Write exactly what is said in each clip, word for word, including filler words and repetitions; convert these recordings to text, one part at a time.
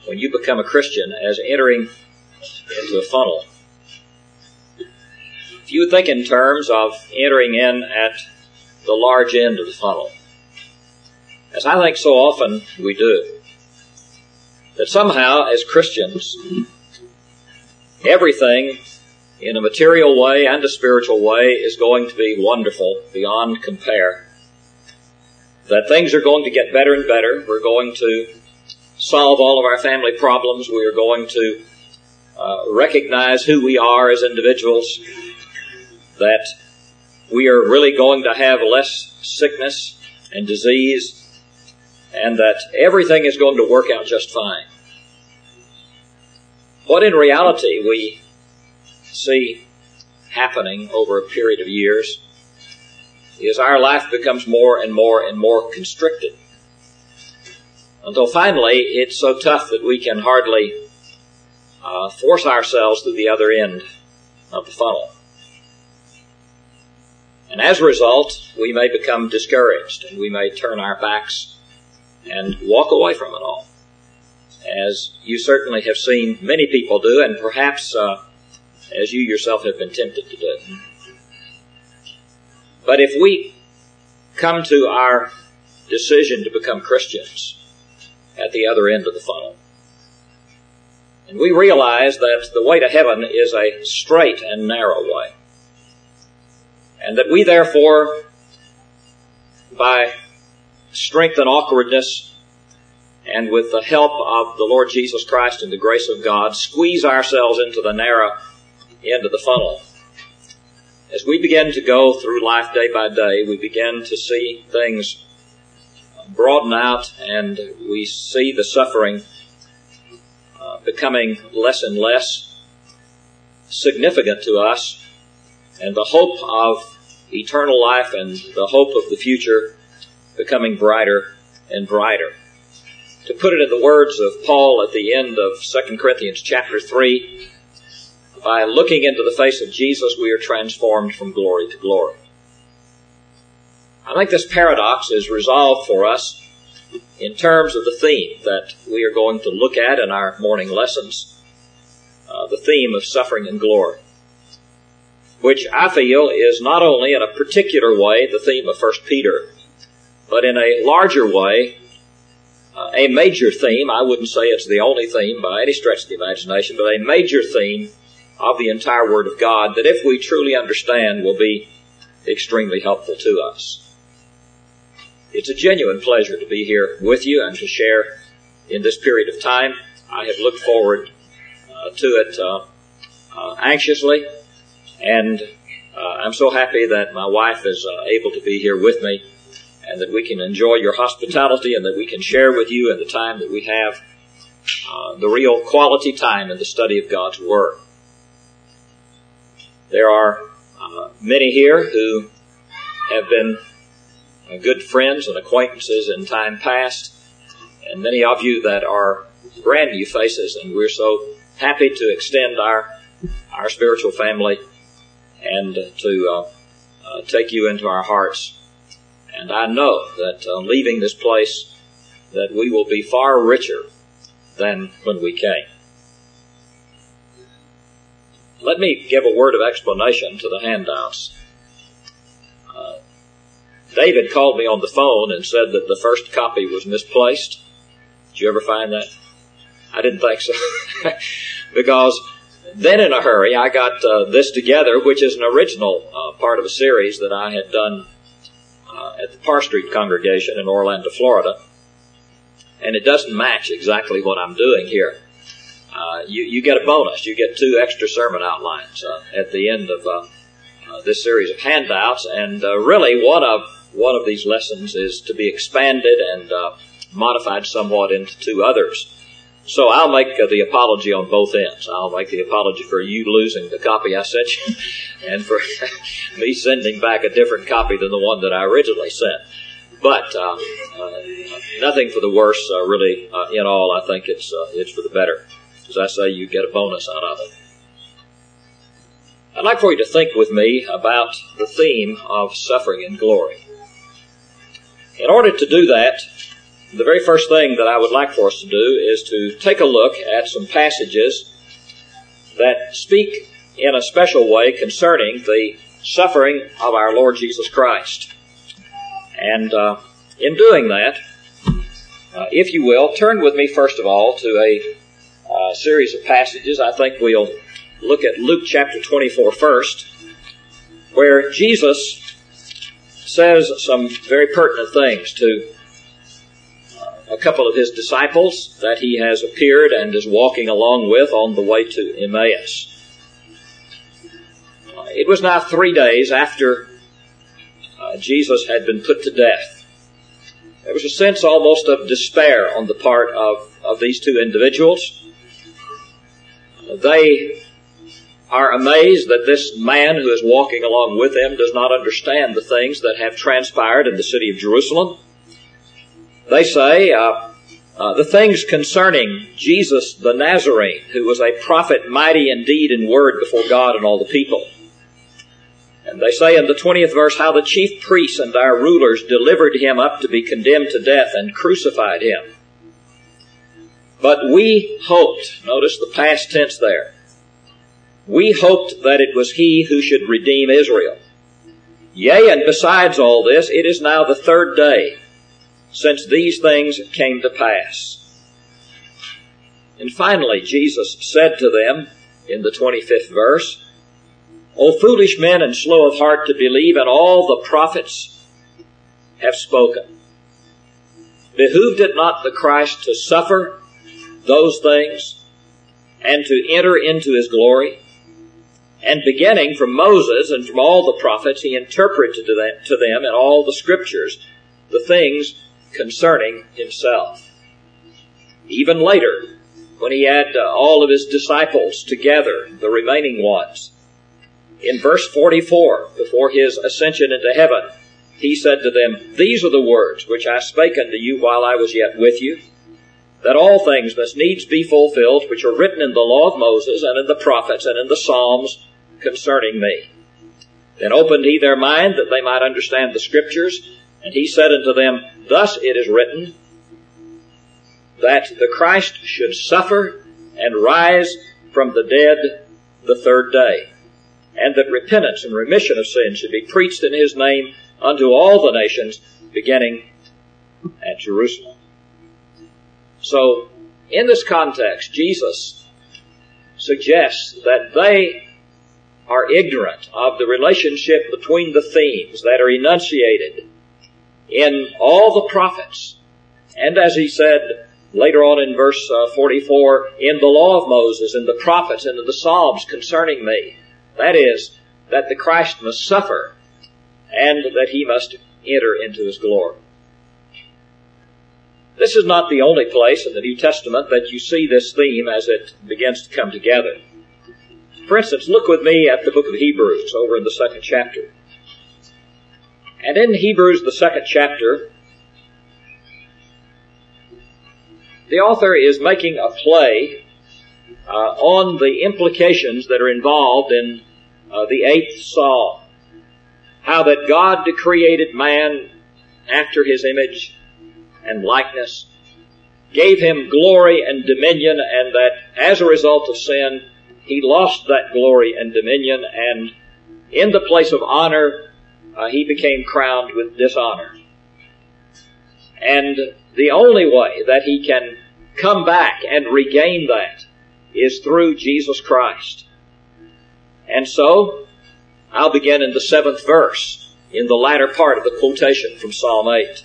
when you become a Christian as entering into a funnel. If you think in terms of entering in at the large end of the funnel, as I think so often we do, that somehow as Christians, everything in a material way and a spiritual way is going to be wonderful beyond compare. That things are going to get better and better. We're going to solve all of our family problems. We are going to uh, recognize who we are as individuals. That we are really going to have less sickness and disease. And that everything is going to work out just fine. What in reality we see happening over a period of years is our life becomes more and more and more constricted, until finally it's so tough that we can hardly uh, force ourselves to the other end of the funnel. And as a result, we may become discouraged, and we may turn our backs and walk away from it all, as you certainly have seen many people do, and perhaps uh, as you yourself have been tempted to do. But if we come to our decision to become Christians at the other end of the funnel, and we realize that the way to heaven is a straight and narrow way, and that we therefore, by strength and awkwardness, and with the help of the Lord Jesus Christ and the grace of God, squeeze ourselves into the narrow end of the funnel. As we begin to go through life day by day, we begin to see things broaden out, and we see the suffering uh, becoming less and less significant to us, and the hope of eternal life and the hope of the future becoming brighter and brighter. To put it in the words of Paul at the end of Second Corinthians chapter three, by looking into the face of Jesus, we are transformed from glory to glory. I think this paradox is resolved for us in terms of the theme that we are going to look at in our morning lessons, uh, the theme of suffering and glory, which I feel is not only in a particular way the theme of First Peter, but in a larger way, uh, a major theme. I wouldn't say it's the only theme by any stretch of the imagination, but a major theme of the entire Word of God that, if we truly understand, will be extremely helpful to us. It's a genuine pleasure to be here with you and to share in this period of time. I have looked forward uh, to it uh, uh, anxiously, and uh, I'm so happy that my wife is uh, able to be here with me, and that we can enjoy your hospitality, and that we can share with you in the time that we have uh, the real quality time in the study of God's Word. There are uh, many here who have been uh, good friends and acquaintances in time past, and many of you that are brand new faces, and we're so happy to extend our our spiritual family and to uh, uh, take you into our hearts. And I know that uh, leaving this place, that we will be far richer than when we came. Let me give a word of explanation to the handouts. Uh, David called me on the phone and said that the first copy was misplaced. Did you ever find that? I didn't think so. Because then in a hurry I got uh, this together, which is an original uh, part of a series that I had done uh, at the Parr Street congregation in Orlando, Florida. And it doesn't match exactly what I'm doing here. Uh, you, you get a bonus. You get two extra sermon outlines uh, at the end of uh, uh, this series of handouts. And uh, really, one of one of these lessons is to be expanded and uh, modified somewhat into two others. So I'll make uh, the apology on both ends. I'll make the apology for you losing the copy I sent you, and for me sending back a different copy than the one that I originally sent. But uh, uh, nothing for the worse, uh, really. Uh, in all, I think it's uh, it's for the better. As I say, you get a bonus out of it. I'd like for you to think with me about the theme of suffering and glory. In order to do that, the very first thing that I would like for us to do is to take a look at some passages that speak in a special way concerning the suffering of our Lord Jesus Christ. And uh, in doing that, uh, if you will, turn with me first of all to a uh, series of passages. I think we'll look at Luke chapter twenty-four first, where Jesus says some very pertinent things to uh, a couple of his disciples that he has appeared and is walking along with on the way to Emmaus. Uh, it was now three days after uh, Jesus had been put to death. There was a sense almost of despair on the part of, of these two individuals. Uh, they are amazed that this man who is walking along with them does not understand the things that have transpired in the city of Jerusalem. They say uh, uh, the things concerning Jesus the Nazarene, who was a prophet mighty in deed and word before God and all the people. And they say in the twentieth verse how the chief priests and our rulers delivered him up to be condemned to death and crucified him. But we hoped, notice the past tense there, we hoped that it was he who should redeem Israel. Yea, and besides all this, it is now the third day since these things came to pass. And finally, Jesus said to them in the twenty-fifth verse, O foolish men and slow of heart to believe, and all the prophets have spoken. Behooved it not the Christ to suffer those things and to enter into his glory? And beginning from Moses and from all the prophets, he interpreted to them, to them in all the scriptures the things concerning himself. Even later, when he had uh, all of his disciples together, the remaining ones, in verse forty-four, before his ascension into heaven, he said to them, These are the words which I spake unto you while I was yet with you, that all things must needs be fulfilled which are written in the law of Moses and in the prophets and in the Psalms concerning me. Then opened he their mind that they might understand the Scriptures, and he said unto them, Thus it is written, that the Christ should suffer and rise from the dead the third day, and that repentance and remission of sins should be preached in his name unto all the nations, beginning at Jerusalem. So, in this context, Jesus suggests that they are ignorant of the relationship between the themes that are enunciated in all the prophets. And as he said later on in verse uh, forty-four, in the law of Moses, in the prophets, and in the Psalms concerning me. That is, that the Christ must suffer and that he must enter into his glory. This is not the only place in the New Testament that you see this theme as it begins to come together. For instance, look with me at the book of Hebrews over in the second chapter. And in Hebrews, the second chapter, the author is making a play uh, on the implications that are involved in uh, the eighth Psalm. How that God created man after his image and likeness, gave him glory and dominion, and that as a result of sin, he lost that glory and dominion, and in the place of honor, uh, he became crowned with dishonor. And the only way that he can come back and regain that is through Jesus Christ. And so, I'll begin in the seventh verse, in the latter part of the quotation from Psalm eight.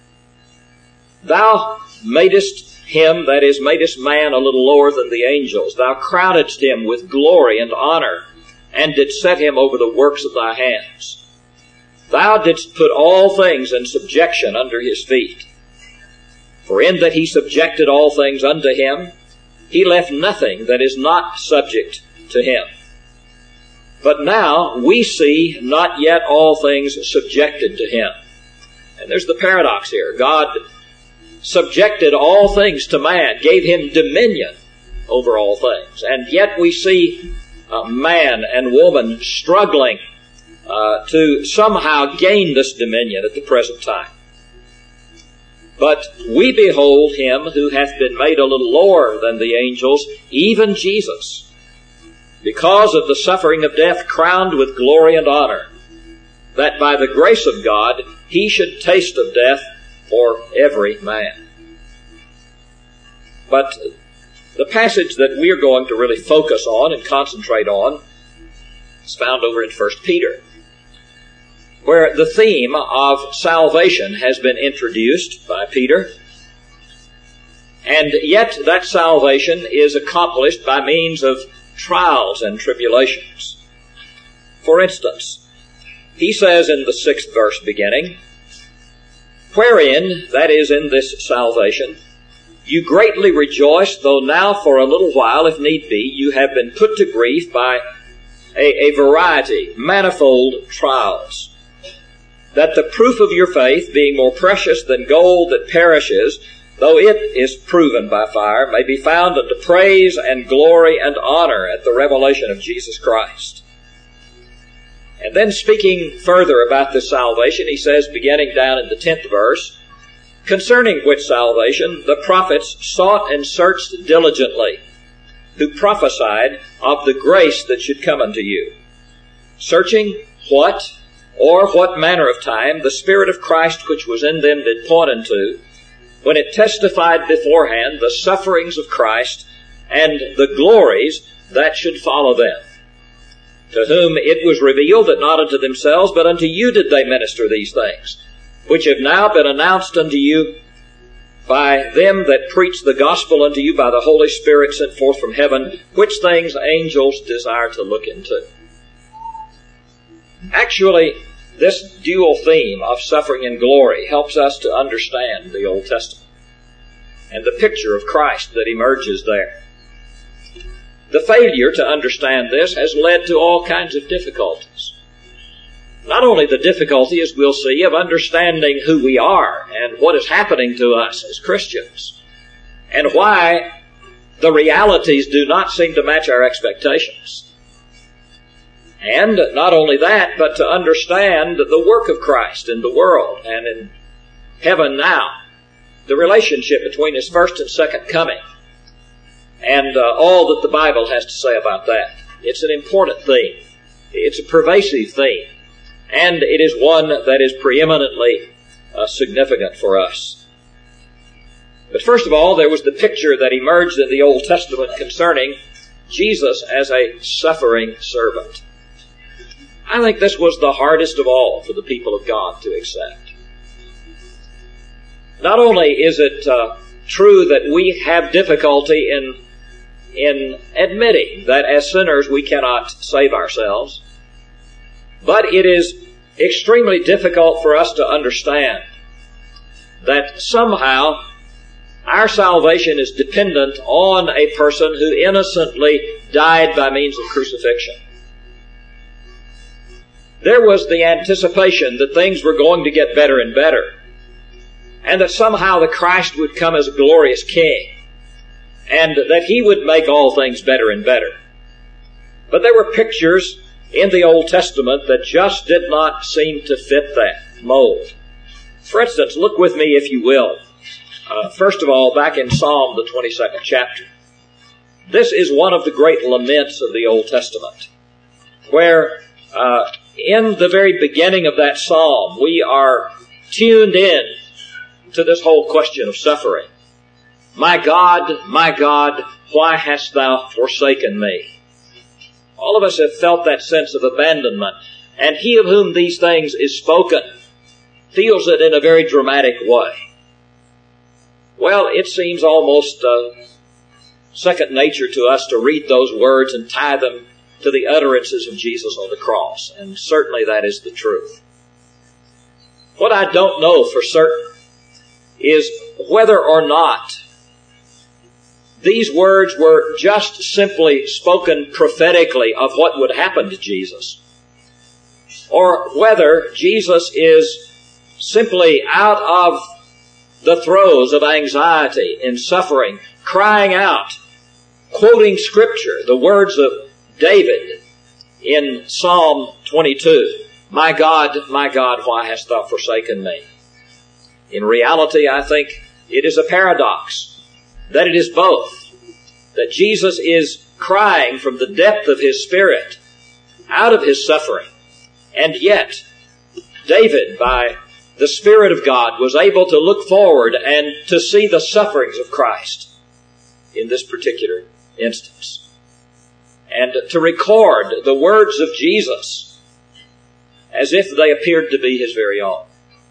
Thou madest him, that is, madest man a little lower than the angels. Thou crownedst him with glory and honor, and didst set him over the works of thy hands. Thou didst put all things in subjection under his feet. For in that he subjected all things unto him, he left nothing that is not subject to him. But now we see not yet all things subjected to him. And there's the paradox here. God subjected all things to man, gave him dominion over all things. And yet we see uh, man and woman struggling uh, to somehow gain this dominion at the present time. But we behold him who hath been made a little lower than the angels, even Jesus, because of the suffering of death, crowned with glory and honor, that by the grace of God he should taste of death for every man. But the passage that we're going to really focus on and concentrate on is found over in First Peter, where the theme of salvation has been introduced by Peter, and yet that salvation is accomplished by means of trials and tribulations. For instance, he says in the sixth verse beginning, "Wherein," that is in this salvation, "you greatly rejoice, though now for a little while, if need be, you have been put to grief by a, a variety, manifold trials, that the proof of your faith, being more precious than gold that perishes, though it is proven by fire, may be found unto praise and glory and honor at the revelation of Jesus Christ." And then speaking further about this salvation, he says, beginning down in the tenth verse, "Concerning which salvation the prophets sought and searched diligently, who prophesied of the grace that should come unto you, searching what or what manner of time the Spirit of Christ which was in them did point unto, when it testified beforehand the sufferings of Christ and the glories that should follow them, to whom it was revealed that not unto themselves, but unto you did they minister these things, which have now been announced unto you by them that preach the gospel unto you by the Holy Spirit sent forth from heaven, which things angels desire to look into." Actually, this dual theme of suffering and glory helps us to understand the Old Testament and the picture of Christ that emerges there. The failure to understand this has led to all kinds of difficulties. Not only the difficulty, as we'll see, of understanding who we are and what is happening to us as Christians, and why the realities do not seem to match our expectations. And not only that, but to understand the work of Christ in the world and in heaven now, the relationship between His first and second coming, and uh, all that the Bible has to say about that. It's an important theme. It's a pervasive theme. And it is one that is preeminently uh, significant for us. But first of all, there was the picture that emerged in the Old Testament concerning Jesus as a suffering servant. I think this was the hardest of all for the people of God to accept. Not only is it uh, true that we have difficulty in, in admitting that as sinners we cannot save ourselves, but it is extremely difficult for us to understand that somehow our salvation is dependent on a person who innocently died by means of crucifixion. There was the anticipation that things were going to get better and better, and that somehow the Christ would come as a glorious King, and that He would make all things better and better. But there were pictures in the Old Testament that just did not seem to fit that mold. For instance, look with me, if you will, uh, first of all, back in Psalm, the twenty-second chapter. This is one of the great laments of the Old Testament, where uh, in the very beginning of that psalm, we are tuned in to this whole question of suffering. "My God, my God, why hast thou forsaken me?" All of us have felt that sense of abandonment. And he of whom these things is spoken feels it in a very dramatic way. Well, it seems almost uh, second nature to us to read those words and tie them to the utterances of Jesus on the cross. And certainly that is the truth. What I don't know for certain is whether or not these words were just simply spoken prophetically of what would happen to Jesus, or whether Jesus is simply out of the throes of anxiety and suffering, crying out, quoting Scripture, the words of David in Psalm twenty-two, "My God, my God, why hast thou forsaken me?" In reality, I think it is a paradox that it is both. That Jesus is crying from the depth of his spirit out of his suffering. And yet, David, by the Spirit of God, was able to look forward and to see the sufferings of Christ in this particular instance. And to record the words of Jesus as if they appeared to be his very own.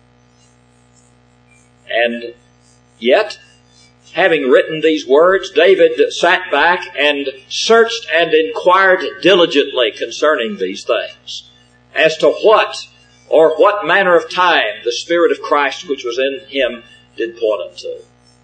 And yet, having written these words, David sat back and searched and inquired diligently concerning these things, as to what or what manner of time the Spirit of Christ which was in him did point unto.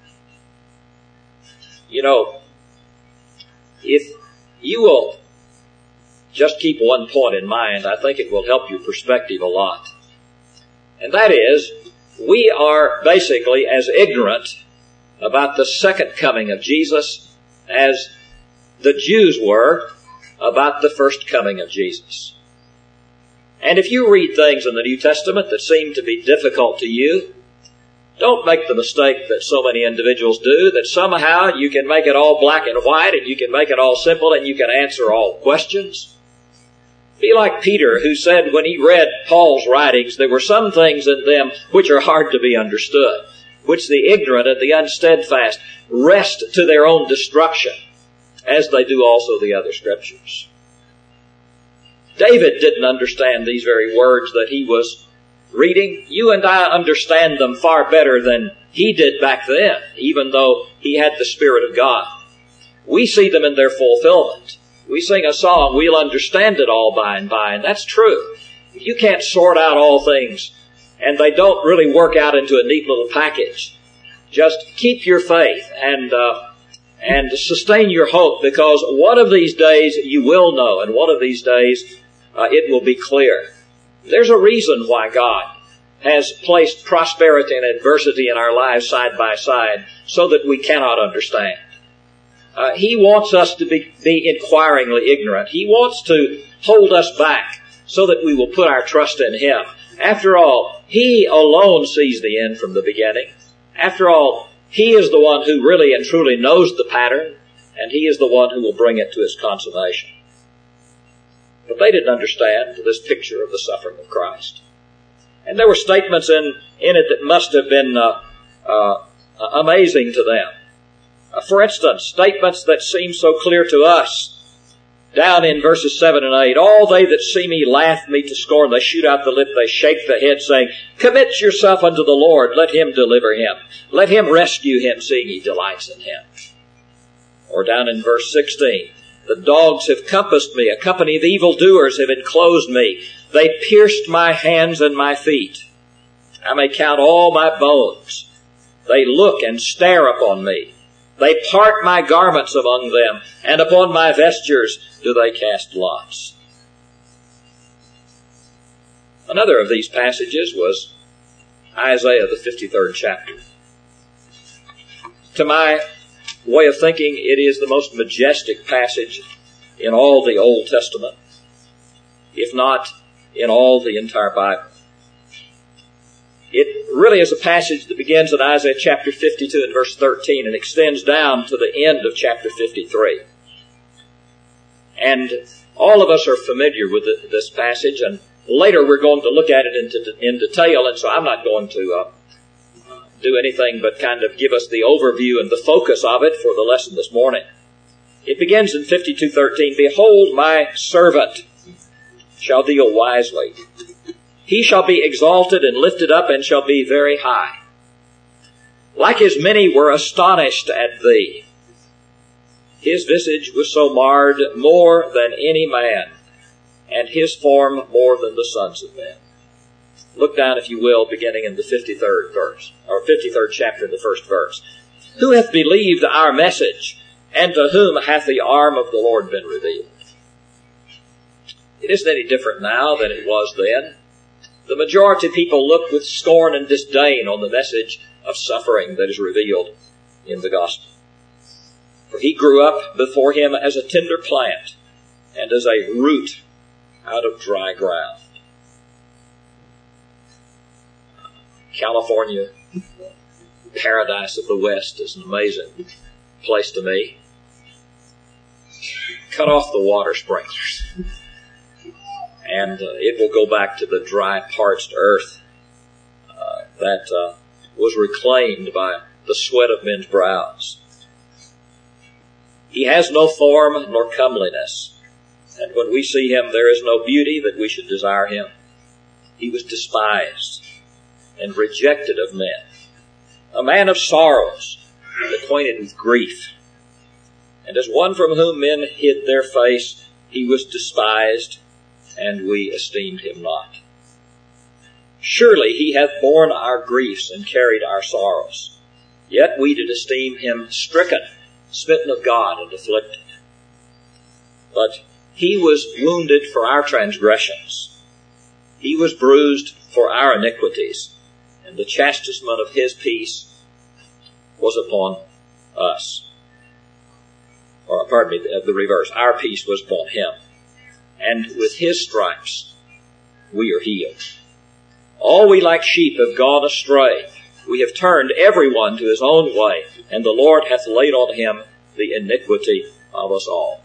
You know, if you will just keep one point in mind, I think it will help your perspective a lot. And that is, we are basically as ignorant about the second coming of Jesus as the Jews were about the first coming of Jesus. And if you read things in the New Testament that seem to be difficult to you, don't make the mistake that so many individuals do, that somehow you can make it all black and white and you can make it all simple and you can answer all questions. Be like Peter, who said when he read Paul's writings, there were some things in them which are hard to be understood, which the ignorant and the unsteadfast wrest to their own destruction, as they do also the other scriptures. David didn't understand these very words that he was reading. You and I understand them far better than he did back then, even though he had the Spirit of God. We see them in their fulfillment. We sing a song, we'll understand it all by and by, and that's true. You can't sort out all things, and they don't really work out into a neat little package. Just keep your faith and uh, and sustain your hope, because one of these days you will know, and one of these days uh, it will be clear. There's a reason why God has placed prosperity and adversity in our lives side by side, so that we cannot understand. Uh, he wants us to be, be inquiringly ignorant. He wants to hold us back so that we will put our trust in Him. After all, He alone sees the end from the beginning. After all, He is the one who really and truly knows the pattern, and He is the one who will bring it to its consummation. But they didn't understand this picture of the suffering of Christ. And there were statements in, in it that must have been uh, uh, amazing to them. Uh, for instance, statements that seem so clear to us. Down in verses seven and eight, all they that see me laugh me to scorn. They shoot out the lip, they shake the head, saying, commit yourself unto the Lord, let Him deliver him. Let Him rescue him, seeing He delights in him. Or down in verse sixteen, the dogs have compassed me, a company of evildoers have enclosed me. They pierced my hands and my feet. I may count all my bones. They look and stare upon me. They part my garments among them, and upon my vestures do they cast lots. Another of these passages was Isaiah, the fifty-third chapter. To my way of thinking, it is the most majestic passage in all the Old Testament, if not in all the entire Bible. It really is a passage that begins in Isaiah chapter fifty-two and verse thirteen and extends down to the end of chapter fifty-three. And all of us are familiar with this passage, and later we're going to look at it in, in detail, and so I'm not going to uh, do anything but kind of give us the overview and the focus of it for the lesson this morning. It begins in fifty-two thirteen, behold, my servant shall deal wisely. He shall be exalted and lifted up and shall be very high. Like as many were astonished at thee. His visage was so marred more than any man, and his form more than the sons of men. Look down, if you will, beginning in the fifty-third verse, or fifty-third chapter, the first verse. Who hath believed our message, and to whom hath the arm of the Lord been revealed? It isn't any different now than it was then. The majority of people look with scorn and disdain on the message of suffering that is revealed in the gospel. For he grew up before him as a tender plant and as a root out of dry ground. California Paradise of the West is an amazing place to me. Cut off the water sprinklers, and uh, it will go back to the dry, parched earth uh, that uh, was reclaimed by the sweat of men's brows. He has no form nor comeliness, and when we see him, there is no beauty that we should desire him. He was despised and rejected of men, a man of sorrows, and acquainted with grief. And as one from whom men hid their face, he was despised, and we esteemed him not. Surely he hath borne our griefs and carried our sorrows. Yet we did esteem him stricken, smitten of God, and afflicted. But he was wounded for our transgressions. He was bruised for our iniquities, and the chastisement of his peace was upon us. Or, pardon me, the, the reverse. Our peace was upon him. And with his stripes we are healed. All we like sheep have gone astray. We have turned every one to his own way, and the Lord hath laid on him the iniquity of us all.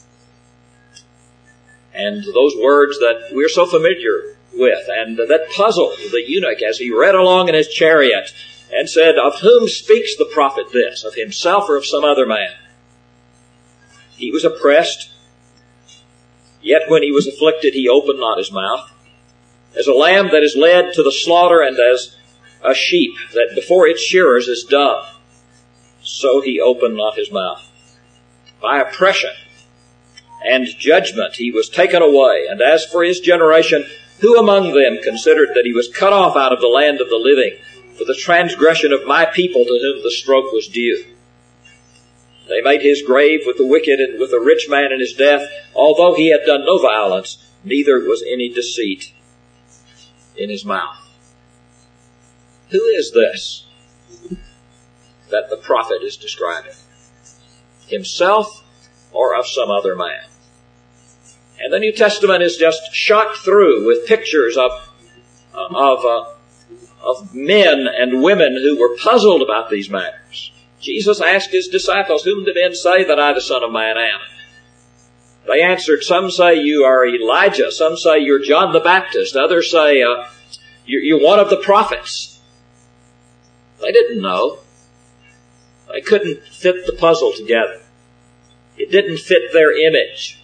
And those words that we're so familiar with, and that puzzled the eunuch as he read along in his chariot, and said, of whom speaks the prophet this? Of himself or of some other man? He was oppressed, yet when he was afflicted he opened not his mouth. As a lamb that is led to the slaughter, and as a sheep that before its shearers is dumb, so he opened not his mouth. By oppression and judgment he was taken away. And as for his generation, who among them considered that he was cut off out of the land of the living for the transgression of my people to whom the stroke was due? They made his grave with the wicked and with the rich man in his death, although he had done no violence, neither was any deceit in his mouth. Who is this that the prophet is describing? Himself or of some other man? And the New Testament is just shot through with pictures of uh, of uh, of men and women who were puzzled about these matters. Jesus asked his disciples, whom do men say that I, the Son of Man, am? They answered, some say you are Elijah, some say you're John the Baptist, others say uh, you're one of the prophets. They didn't know. They couldn't fit the puzzle together. It didn't fit their image.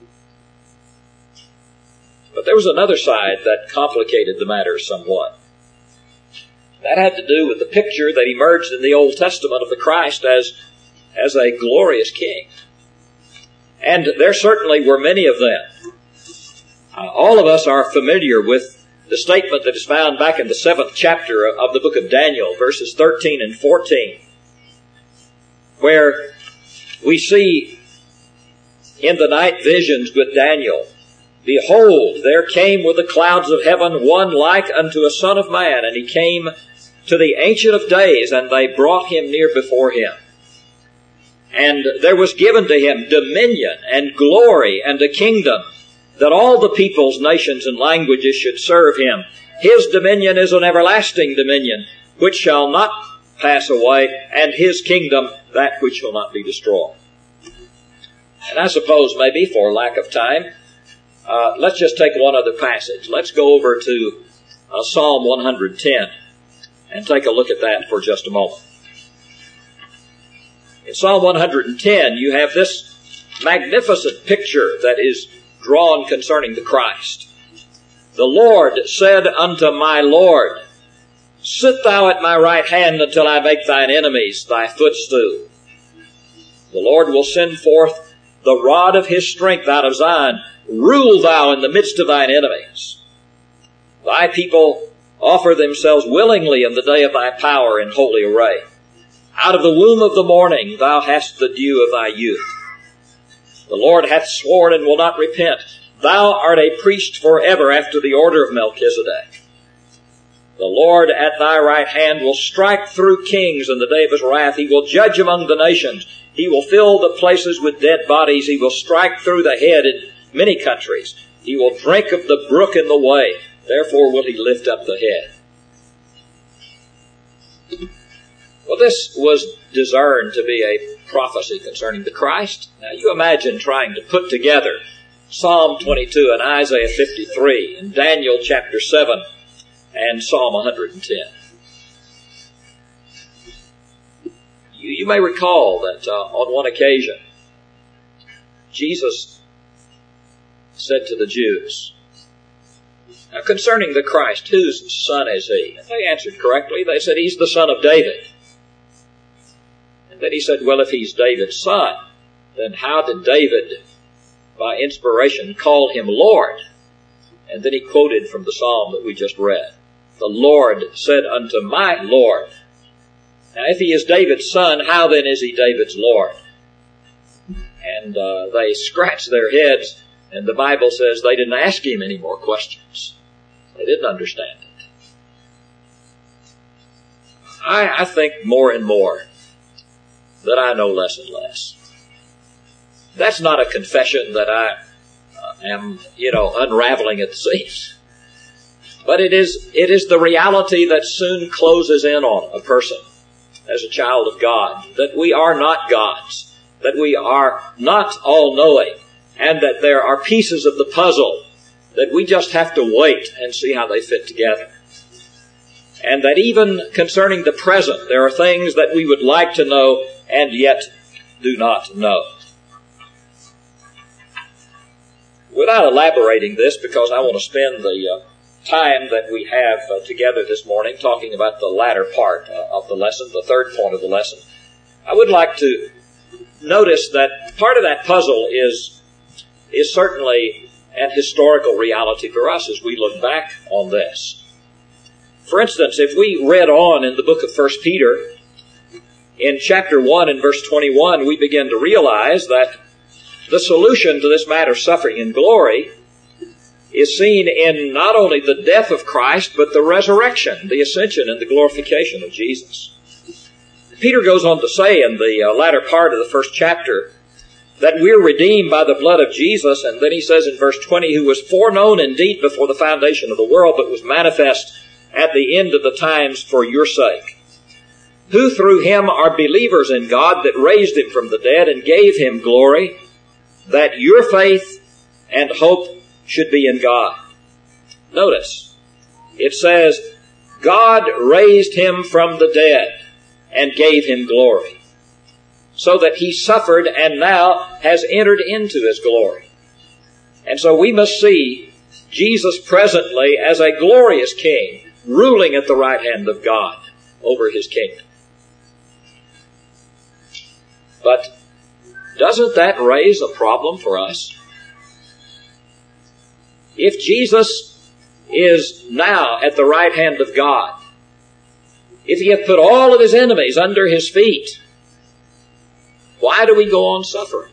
But there was another side that complicated the matter somewhat. That had to do with the picture that emerged in the Old Testament of the Christ as, as a glorious king. And there certainly were many of them. Uh, all of us are familiar with the statement that is found back in the seventh chapter of the book of Daniel, verses thirteen and fourteen, where we see in the night visions with Daniel, behold, there came with the clouds of heaven one like unto a son of man, and he came to the Ancient of Days, and they brought him near before him. And there was given to him dominion and glory and a kingdom, that all the peoples, nations, and languages should serve him. His dominion is an everlasting dominion, which shall not pass away, and his kingdom that which shall not be destroyed. And I suppose maybe for lack of time, uh, let's just take one other passage. Let's go over to uh, Psalm one hundred ten and take a look at that for just a moment. In Psalm one hundred ten, you have this magnificent picture that is drawn concerning the Christ. The Lord said unto my Lord, sit thou at my right hand until I make thine enemies thy footstool. The Lord will send forth the rod of his strength out of Zion. Rule thou in the midst of thine enemies. Thy people offer themselves willingly in the day of thy power in holy array. Out of the womb of the morning thou hast the dew of thy youth. The Lord hath sworn and will not repent. Thou art a priest forever after the order of Melchizedek. The Lord at thy right hand will strike through kings in the day of his wrath. He will judge among the nations. He will fill the places with dead bodies. He will strike through the head in many countries. He will drink of the brook in the way. Therefore will he lift up the head. Well, this was discerned to be a prophecy concerning the Christ. Now, you imagine trying to put together Psalm twenty-two and Isaiah fifty-three and Daniel chapter seven and Psalm one hundred ten. You, you may recall that uh, on one occasion, Jesus said to the Jews, now concerning the Christ, whose son is he? And they answered correctly. They said, he's the son of David. And then he said, well, if he's David's son, then how did David, by inspiration, call him Lord? And then he quoted from the psalm that we just read. The Lord said unto my Lord. Now, if he is David's son, how then is he David's Lord? And uh, they scratched their heads, and the Bible says they didn't ask him any more questions. They didn't understand it. I, I think more and more that I know less and less. That's not a confession that I uh, am, you know, unraveling at the seams. But it is, it is the reality that soon closes in on a person as a child of God, that we are not gods, that we are not all-knowing, and that there are pieces of the puzzle that we just have to wait and see how they fit together. And that even concerning the present, there are things that we would like to know and yet do not know. Without elaborating this, because I want to spend the uh, time that we have uh, together this morning talking about the latter part uh, of the lesson, the third point of the lesson, I would like to notice that part of that puzzle is, is certainly an historical reality for us as we look back on this. For instance, if we read on in the book of First Peter, in chapter one and verse twenty-one, we begin to realize that the solution to this matter of suffering and glory is seen in not only the death of Christ, but the resurrection, the ascension, and the glorification of Jesus. Peter goes on to say in the uh, latter part of the first chapter that we're redeemed by the blood of Jesus, and then he says in verse twenty, who was foreknown indeed before the foundation of the world, but was manifest at the end of the times for your sake, who through him are believers in God, that raised him from the dead and gave him glory, that your faith and hope should be in God. Notice, it says, God raised him from the dead and gave him glory, so that he suffered and now has entered into his glory. And so we must see Jesus presently as a glorious king, ruling at the right hand of God over his kingdom. But doesn't that raise a problem for us? If Jesus is now at the right hand of God, if he hath put all of his enemies under his feet, why do we go on suffering?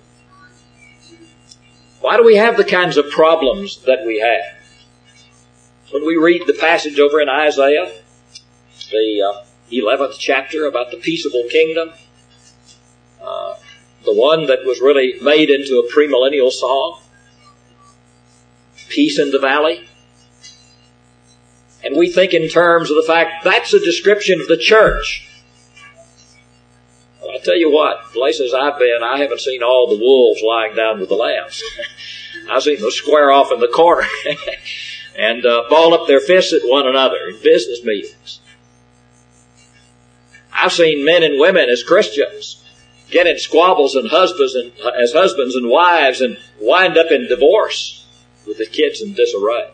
Why do we have the kinds of problems that we have? When we read the passage over in Isaiah, the uh, eleventh chapter about the peaceable kingdom, uh, the one that was really made into a premillennial song, peace in the valley, and we think in terms of the fact that's a description of the church. Well, I tell you what, places I've been, I haven't seen all the wolves lying down with the lambs. I've seen them square off in the corner and uh, ball up their fists at one another in business meetings. I've seen men and women as Christians get in squabbles and husbands and uh, as husbands and wives and wind up in divorce with the kids in disarray.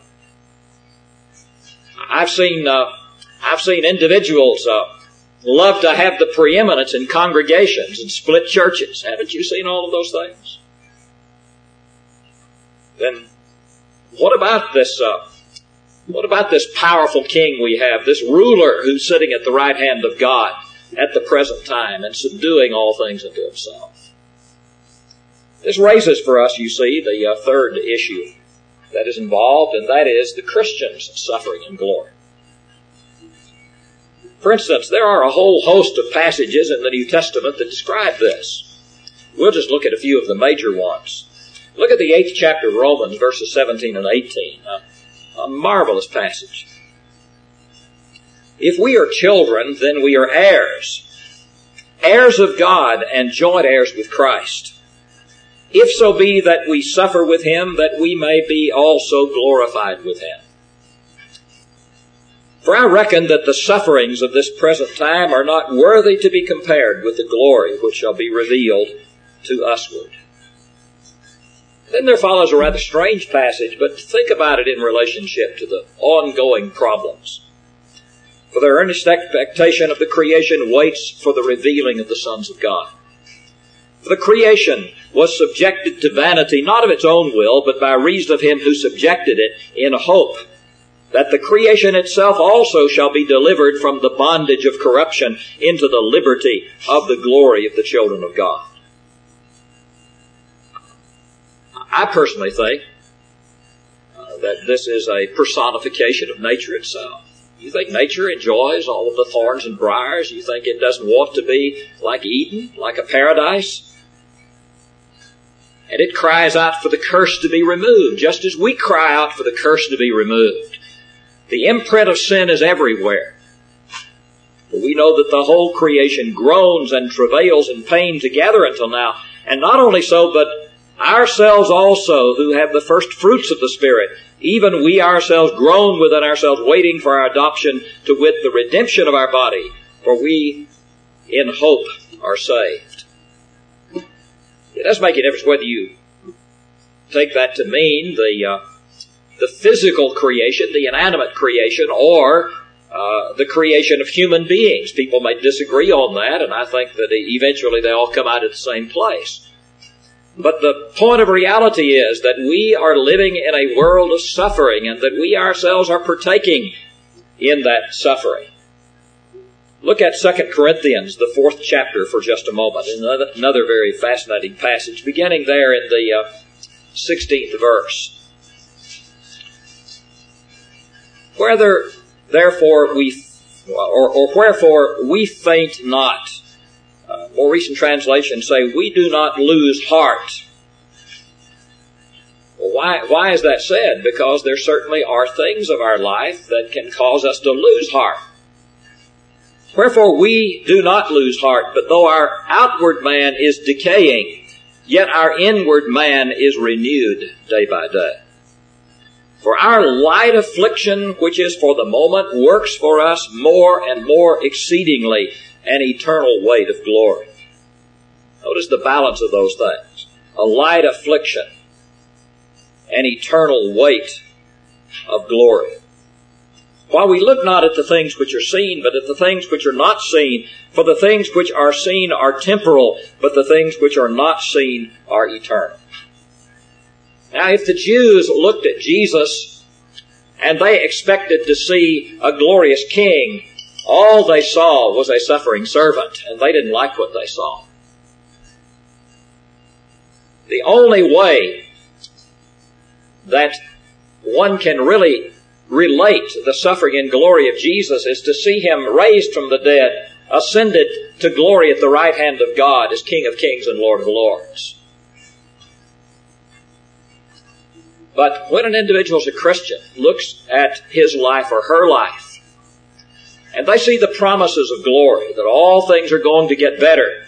I've seen uh, I've seen individuals uh, love to have the preeminence in congregations and split churches. Haven't you seen all of those things? Then what about this? Uh, what about this powerful king we have? This ruler who's sitting at the right hand of God at the present time and subduing all things unto himself. This raises for us, you see, the uh, third issue that is involved, and that is the Christian's suffering and glory. For instance, there are a whole host of passages in the New Testament that describe this. We'll just look at a few of the major ones. Look at the eighth chapter of Romans, verses seventeen and eighteen. A, a marvelous passage. If we are children, then we are heirs. Heirs of God and joint heirs with Christ. If so be that we suffer with Him, that we may be also glorified with Him. For I reckon that the sufferings of this present time are not worthy to be compared with the glory which shall be revealed to usward. Then there follows a rather strange passage, but think about it in relationship to the ongoing problems. For their earnest expectation of the creation waits for the revealing of the sons of God. For the creation was subjected to vanity, not of its own will, but by reason of Him who subjected it, in hope that the creation itself also shall be delivered from the bondage of corruption into the liberty of the glory of the children of God. I personally think uh, that this is a personification of nature itself. You think nature enjoys all of the thorns and briars? You think it doesn't want to be like Eden, like a paradise? And it cries out for the curse to be removed, just as we cry out for the curse to be removed. The imprint of sin is everywhere. But we know that the whole creation groans and travails in pain together until now. And not only so, but ourselves also, who have the first fruits of the Spirit, even we ourselves groan within ourselves, waiting for our adoption, to wit, the redemption of our body. For we, in hope, are saved. It does make a difference whether you take that to mean the uh, the physical creation, the inanimate creation, or uh, the creation of human beings. People may disagree on that, and I think that eventually they all come out at the same place. But the point of reality is that we are living in a world of suffering, and that we ourselves are partaking in that suffering. Look at Second Corinthians, the fourth chapter, for just a moment. Another, another very fascinating passage, beginning there in the uh, sixteenth verse. Whether, therefore, we, or, or wherefore we faint not. Uh, more recent translations say, we do not lose heart. Well, why, why is that said? Because there certainly are things of our life that can cause us to lose heart. Wherefore we do not lose heart, but though our outward man is decaying, yet our inward man is renewed day by day. For our light affliction, which is for the moment, works for us more and more exceedingly an eternal weight of glory. Notice the balance of those things. A light affliction, an eternal weight of glory. While we look not at the things which are seen, but at the things which are not seen, for the things which are seen are temporal, but the things which are not seen are eternal. Now, if the Jews looked at Jesus and they expected to see a glorious king, all they saw was a suffering servant, and they didn't like what they saw. The only way that one can really relate the suffering and glory of Jesus is to see Him raised from the dead, ascended to glory at the right hand of God as King of Kings and Lord of Lords. But when an individual is a Christian, looks at his life or her life, and they see the promises of glory, that all things are going to get better,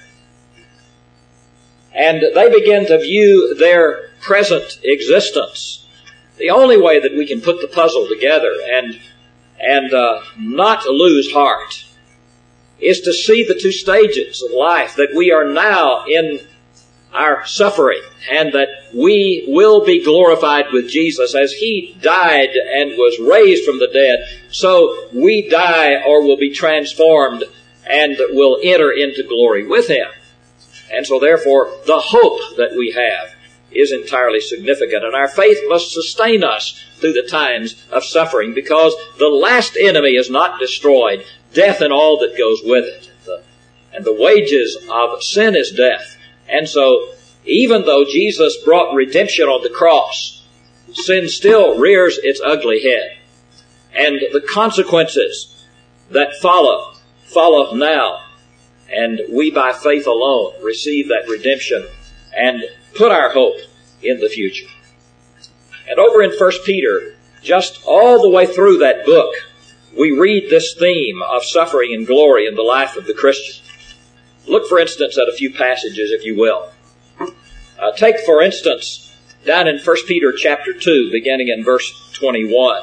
and they begin to view their present existence, the only way that we can put the puzzle together and, and uh, not lose heart is to see the two stages of life, that we are now in our suffering, and that we will be glorified with Jesus as He died and was raised from the dead. So we die or will be transformed and will enter into glory with Him. And so therefore the hope that we have is entirely significant, and our faith must sustain us through the times of suffering, because the last enemy is not destroyed, death and all that goes with it. And the wages of sin is death. And so, even though Jesus brought redemption on the cross, sin still rears its ugly head. And the consequences that follow, follow now. And we, by faith alone, receive that redemption and put our hope in the future. And over in First Peter, just all the way through that book, we read this theme of suffering and glory in the life of the Christian. Look, for instance, at a few passages, if you will. Uh, take, for instance, down in First Peter chapter two, beginning in verse twenty-one.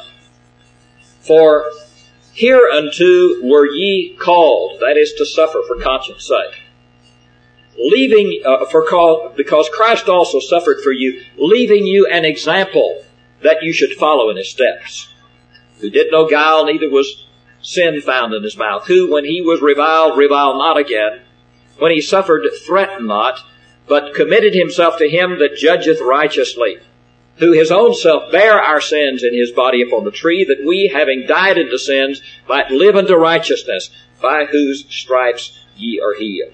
For hereunto were ye called, that is, to suffer for conscience sake. Leaving, uh, for call, because Christ also suffered for you, leaving you an example that you should follow in his steps. Who did no guile, neither was sin found in his mouth. Who, when he was reviled, reviled not again. When he suffered, threatened not, but committed himself to him that judgeth righteously. Who his own self bare our sins in his body upon the tree, that we, having died unto sins, might live unto righteousness, by whose stripes ye are healed.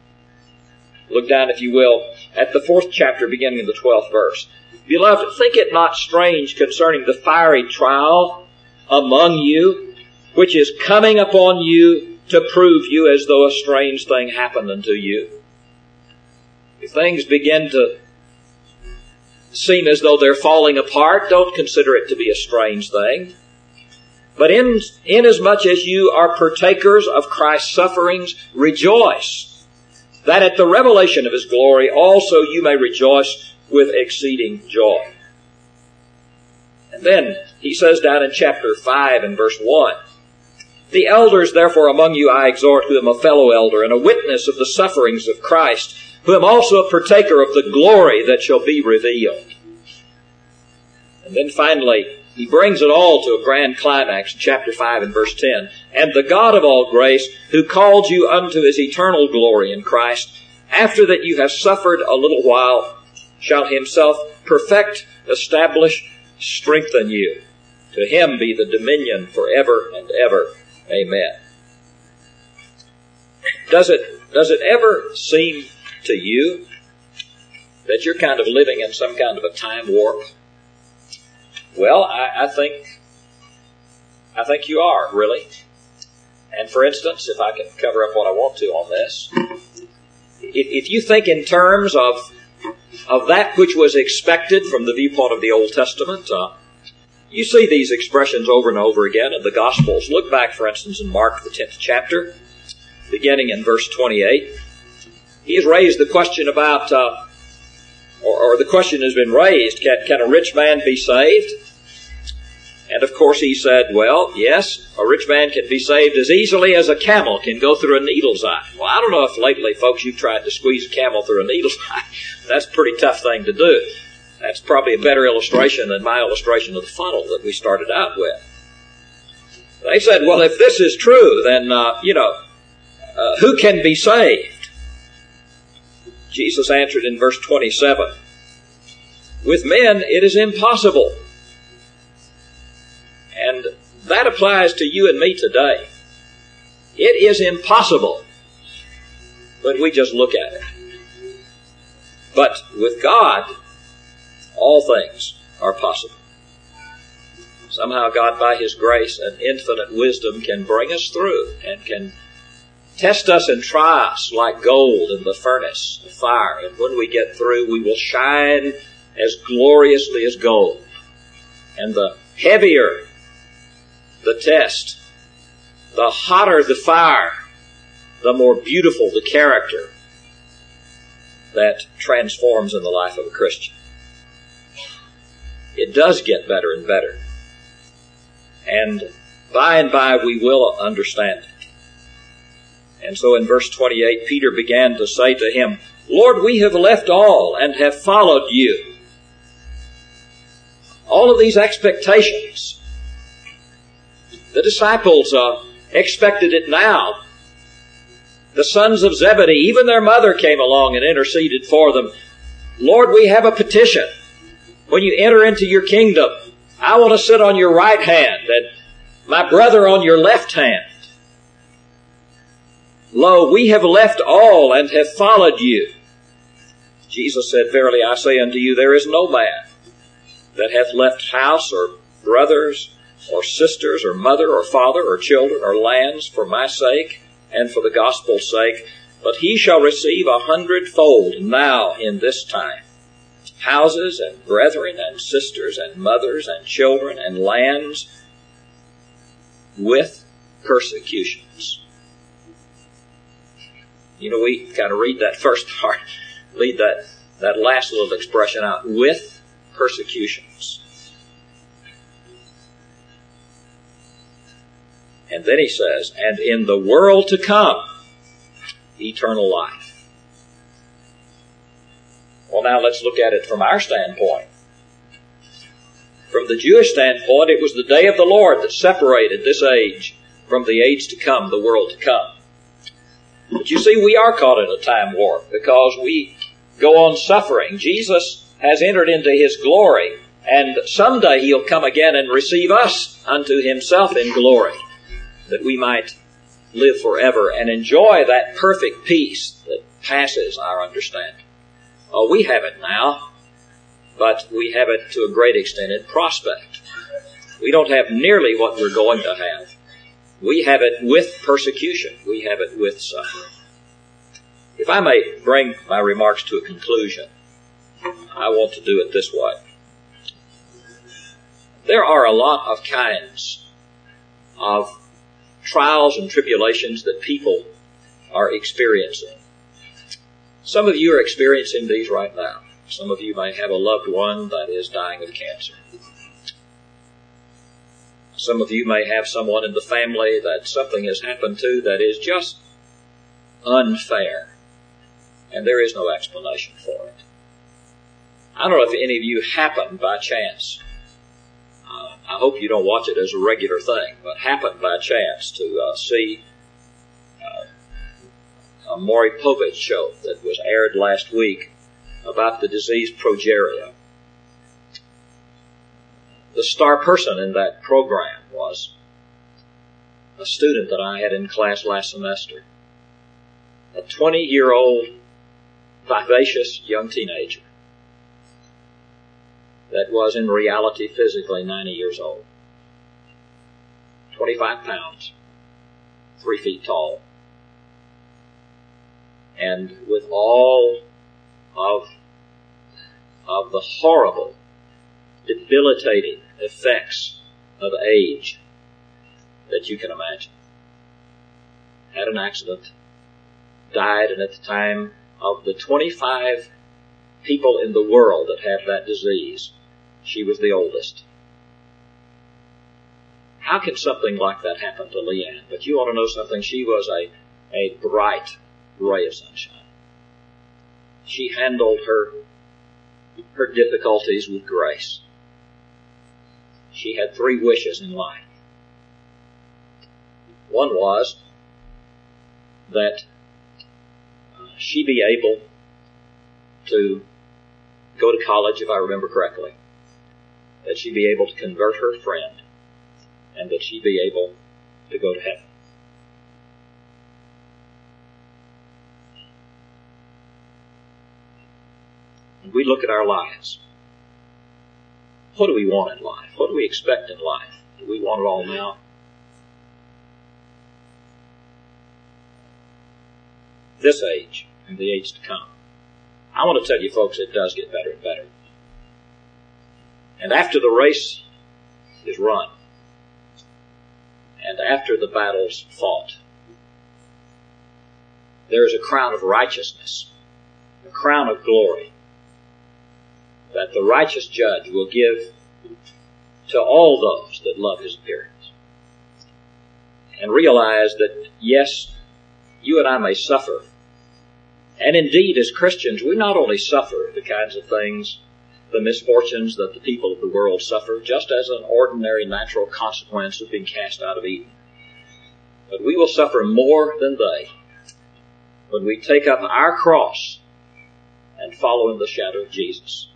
Look down, if you will, at the fourth chapter, beginning in the twelfth verse. Beloved, think it not strange concerning the fiery trial among you, which is coming upon you to prove you as though a strange thing happened unto you. If things begin to seem as though they're falling apart, don't consider it to be a strange thing. But in, inasmuch as you are partakers of Christ's sufferings, rejoice, that at the revelation of his glory also you may rejoice with exceeding joy. And then he says down in chapter five and verse one, The elders therefore among you I exhort, who am a fellow elder and a witness of the sufferings of Christ, who am also a partaker of the glory that shall be revealed. And then finally, he brings it all to a grand climax in chapter five and verse ten. And the God of all grace, who called you unto his eternal glory in Christ, after that you have suffered a little while, shall himself perfect, establish, strengthen you. To him be the dominion forever and ever. Amen. Does it, does it ever seem to you that you're kind of living in some kind of a time warp? Well, I, I think I think you are, really. And for instance, if I can cover up what I want to on this, if, if you think in terms of of that which was expected from the viewpoint of the Old Testament, uh, you see these expressions over and over again in the Gospels. Look back, for instance, in Mark, the tenth chapter, beginning in verse twenty-eight. He has raised the question about, uh, or, or the question has been raised, can, can a rich man be saved? And of course he said, well, yes, a rich man can be saved as easily as a camel can go through a needle's eye. Well, I don't know if lately, folks, you've tried to squeeze a camel through a needle's eye. That's a pretty tough thing to do. That's probably a better illustration than my illustration of the funnel that we started out with. They said, well, if this is true, then, uh, you know, uh, who can be saved? Jesus answered in verse twenty-seven, with men it is impossible. And that applies to you and me today. It is impossible when we just look at it. But with God, all things are possible. Somehow God, by his grace and infinite wisdom, can bring us through and can test us and try us like gold in the furnace of fire. And when we get through, we will shine as gloriously as gold. And the heavier the test, the hotter the fire, the more beautiful the character that transforms in the life of a Christian. It does get better and better. And by and by we will understand it. And so in verse twenty-eight, Peter began to say to him, Lord, we have left all and have followed you. All of these expectations. The disciples uh, expected it now. The sons of Zebedee, even their mother came along and interceded for them. Lord, we have a petition. When you enter into your kingdom, I want to sit on your right hand and my brother on your left hand. Lo, we have left all and have followed you. Jesus said, verily I say unto you, there is no man that hath left house or brothers or sisters, or mother, or father, or children, or lands, for my sake, and for the gospel's sake, but he shall receive a hundredfold now in this time. Houses, and brethren, and sisters, and mothers, and children, and lands, with persecutions. You know, we kind of read that first part, read that, that last little expression out, with persecutions. And then he says, and in the world to come, eternal life. Well, now let's look at it from our standpoint. From the Jewish standpoint, it was the day of the Lord that separated this age from the age to come, the world to come. But you see, we are caught in a time warp because we go on suffering. Jesus has entered into His glory, and someday He'll come again and receive us unto Himself in glory, that we might live forever and enjoy that perfect peace that passes our understanding. Oh, we have it now, but we have it to a great extent in prospect. We don't have nearly what we're going to have. We have it with persecution. We have it with suffering. If I may bring my remarks to a conclusion, I want to do it this way. There are a lot of kinds of trials and tribulations that people are experiencing. Some of you are experiencing these right now. Some of you may have a loved one that is dying of cancer. Some of you may have someone in the family that something has happened to that is just unfair, and there is no explanation for it. I don't know if any of you happen by chance, uh, I hope you don't watch it as a regular thing, but happen by chance to uh, see uh, a Maury Povich show that was aired last week about the disease progeria. The star person in that program was a student that I had in class last semester. A twenty-year-old vivacious young teenager that was in reality physically ninety years old. twenty-five pounds, three feet tall. And with all of, of the horrible, debilitating effects of age that you can imagine. Had an accident, died, and at the time of the twenty-five people in the world that have that disease, she was the oldest. How can something like that happen to Leanne? But you want to know something? She was a, a bright ray of sunshine. She handled her, her difficulties with grace. She had three wishes in life. One was that uh, she be able to go to college, if I remember correctly, that she be able to convert her friend, and that she be able to go to heaven. And we look at our lives. What do we want in life? What do we expect in life? Do we want it all now? This age and the age to come. I want to tell you folks, it does get better and better. And after the race is run, and after the battle's fought, there is a crown of righteousness, a crown of glory, that the righteous judge will give to all those that love his appearance. And realize that, yes, you and I may suffer. And indeed, as Christians, we not only suffer the kinds of things, the misfortunes that the people of the world suffer, just as an ordinary natural consequence of being cast out of Eden, but we will suffer more than they when we take up our cross and follow in the shadow of Jesus.